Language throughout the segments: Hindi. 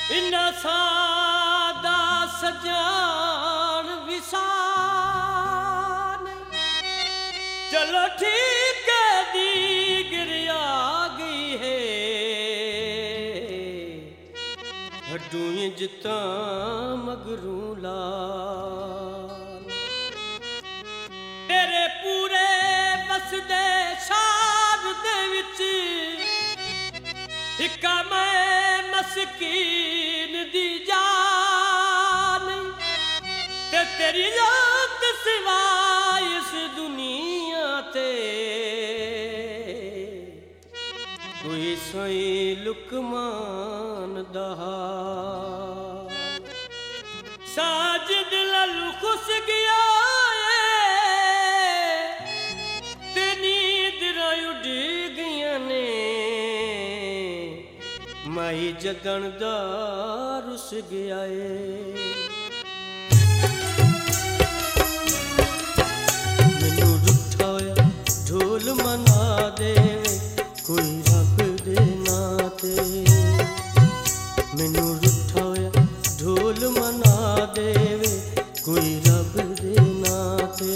इन्ना सादा सजान विसान चलो ठीक है दी गिरिया गई है हड्डू जिता मगरू लाल तेरे पूरे बसदे शाद दे विच इक्का मैं मस्कीन दी जान ते तेरी जात सिवाय इस दुनिया ते कोई सोई लुकमान दहाल साजिद ललू खुश गया ते नींद उड़ गया ने माई जगन दा रुस गया मैनू रुठा होया ढोल मना देवे कोई रब दे नाते मैनू रुठा होया ढोल मना देवे कोई रब दे नाते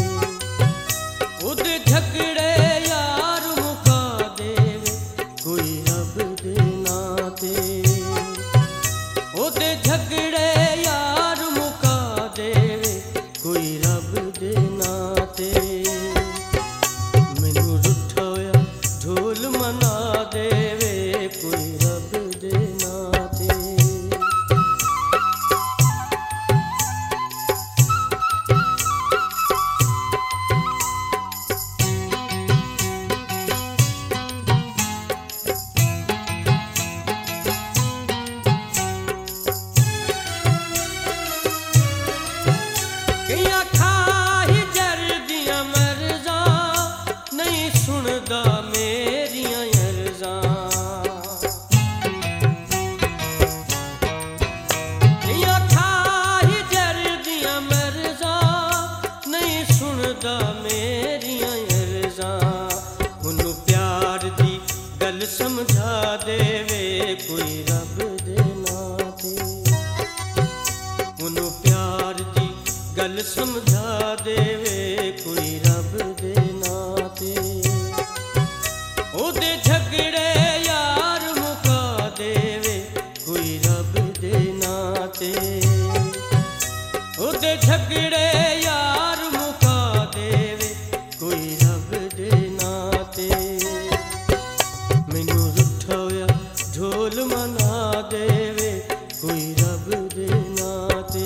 उदे झगड़े यार मुका देवे कोई रब दे नाते उदे झगड़े यार मुका देवे कोई रब दे नाते मैनू रुठा होया ढोल मना देवे कोई रब दे नाते समझा देवे कोई रब दे नाते उन्हों प्यार दी गल समझा देवे कोई रब दे नाते ओदे झगड़े यार मुका देवे कोई रब दे नाते ओदे झगड़े यार मुका देवे कोई रब दे नाते मैनू रुठा होया ढोल मना देवे कोई रब दे नाते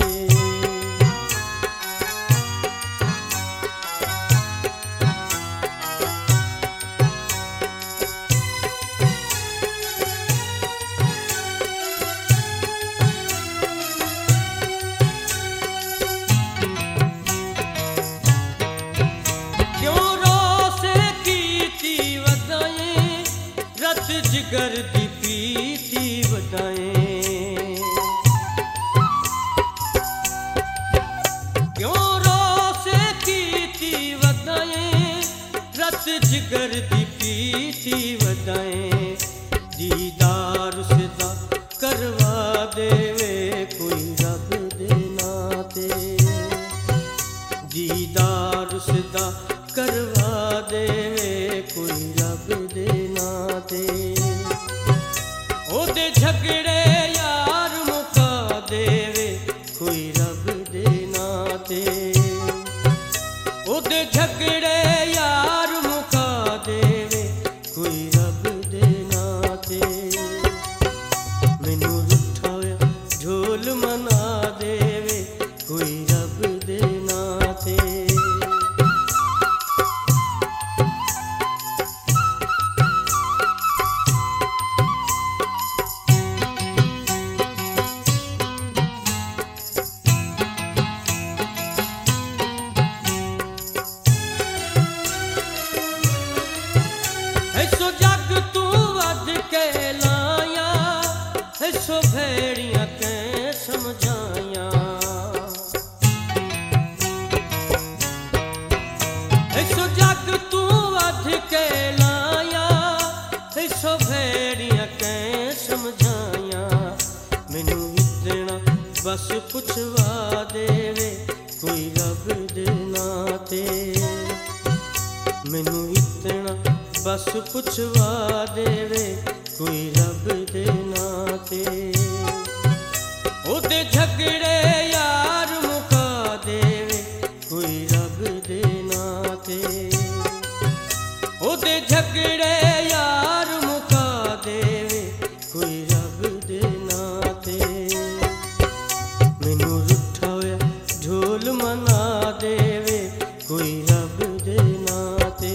क्यों रोसे कीती वदाएं रत जिगर दी पीती वदाएं क्यों रोसे कीती वदाएं रत जिगर दी पीती वदाएं दीदार सदा करवा देवे कोई रब दे नाते दीदार सदा करवा देवे कोई रब दे नाते ओदे झगड़े यार मुका देवे कोई रब दे नाते ओदे झगड़े यार मुका देवे कोई रब दे नाते मैनू रुठा होया ढोल मना देवे कोई रब दे नाते ऐसो जग तू वध के लाया ऐसो भेड़ियां के समझाया ऐसो जग तू वध के लाया ऐसो भेड़ियां के समझाया बस पुछवा देवे कोई रब दे नाते। मैनू इतना बस पुछवा देवे कोई रब दे नाते। ओदे झगड़े यार मुका देवे कोई रब दे नाते। ओदे झगड़े यार मुका देवे कोई रब दे नाते। मैनू रुठा होया ढोल मना देवे कोई रब दे नाते।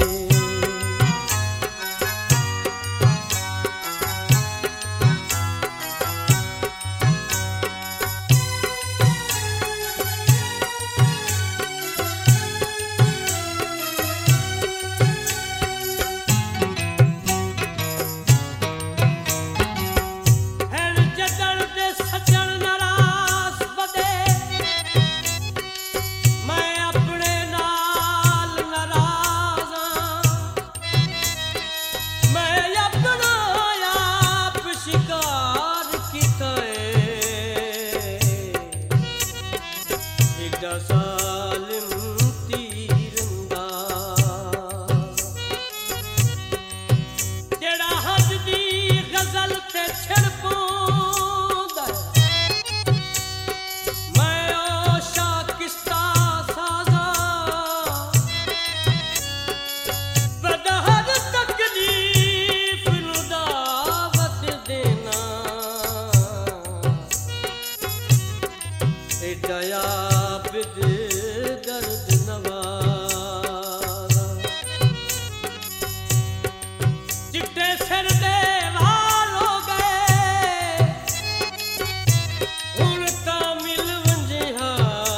दर्द नवाज़ा चिट्टे सिर दे वाल हो गए हुण तां मिल वंजिहा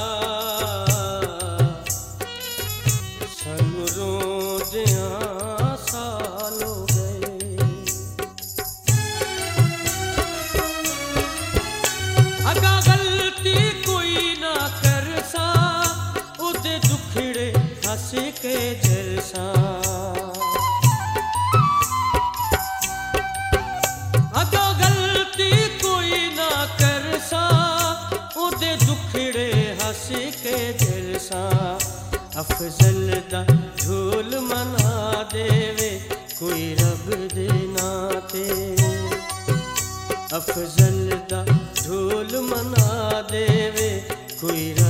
सानू रोंदियां साल हो गए। अगा गलती कोई ना करसा उदे दुखड़े हंस के जलसा। अगा गलती कोई ना करसा उदे दुखड़े हंस के जलसा। अफजल दा ढोल मना देवे कोई रब दे नाते। अफजल दा ढोल मना देवे कोई